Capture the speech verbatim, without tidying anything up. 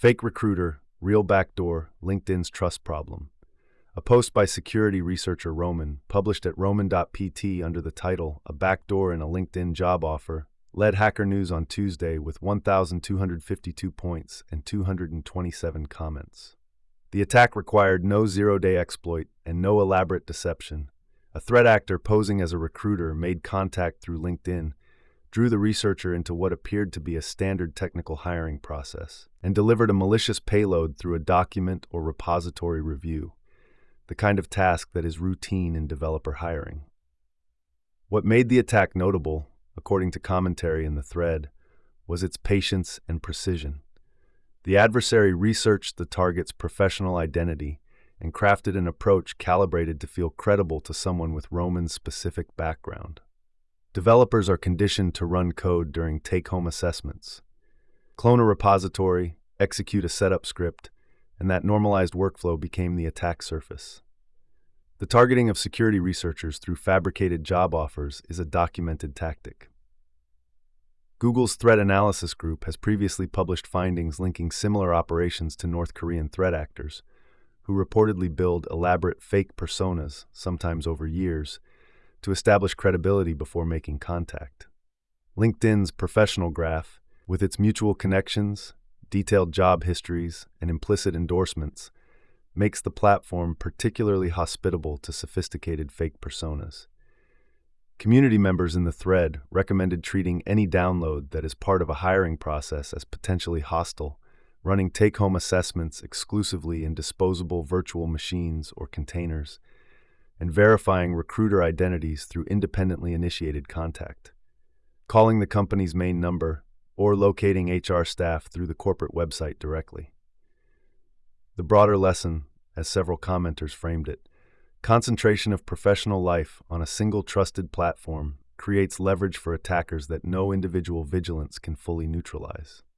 Fake recruiter, real backdoor, LinkedIn's trust problem. A post by security researcher Roman, published at roman dot p t under the title A Backdoor in a LinkedIn Job Offer, led Hacker News on Tuesday with one thousand two hundred fifty-two points and two hundred twenty-seven comments. The attack required no zero-day exploit and no elaborate deception. A threat actor posing as a recruiter made contact through LinkedIn, drew the researcher into what appeared to be a standard technical hiring process, and delivered a malicious payload through a document or repository review, the kind of task that is routine in developer hiring. What made the attack notable, according to commentary in the thread, was its patience and precision. The adversary researched the target's professional identity and crafted an approach calibrated to feel credible to someone with Roman's specific background. Developers are conditioned to run code during take-home assessments, clone a repository, execute a setup script, and that normalized workflow became the attack surface. The targeting of security researchers through fabricated job offers is a documented tactic. Google's Threat Analysis Group has previously published findings linking similar operations to North Korean threat actors, who reportedly build elaborate fake personas, sometimes over years, to establish credibility before making contact. LinkedIn's professional graph, with its mutual connections, detailed job histories, and implicit endorsements, makes the platform particularly hospitable to sophisticated fake personas. Community members in the thread recommended treating any download that is part of a hiring process as potentially hostile, running take-home assessments exclusively in disposable virtual machines or containers, and verifying recruiter identities through independently initiated contact, calling the company's main number, or locating H R staff through the corporate website directly. The broader lesson, as several commenters framed it, concentration of professional life on a single trusted platform creates leverage for attackers that no individual vigilance can fully neutralize.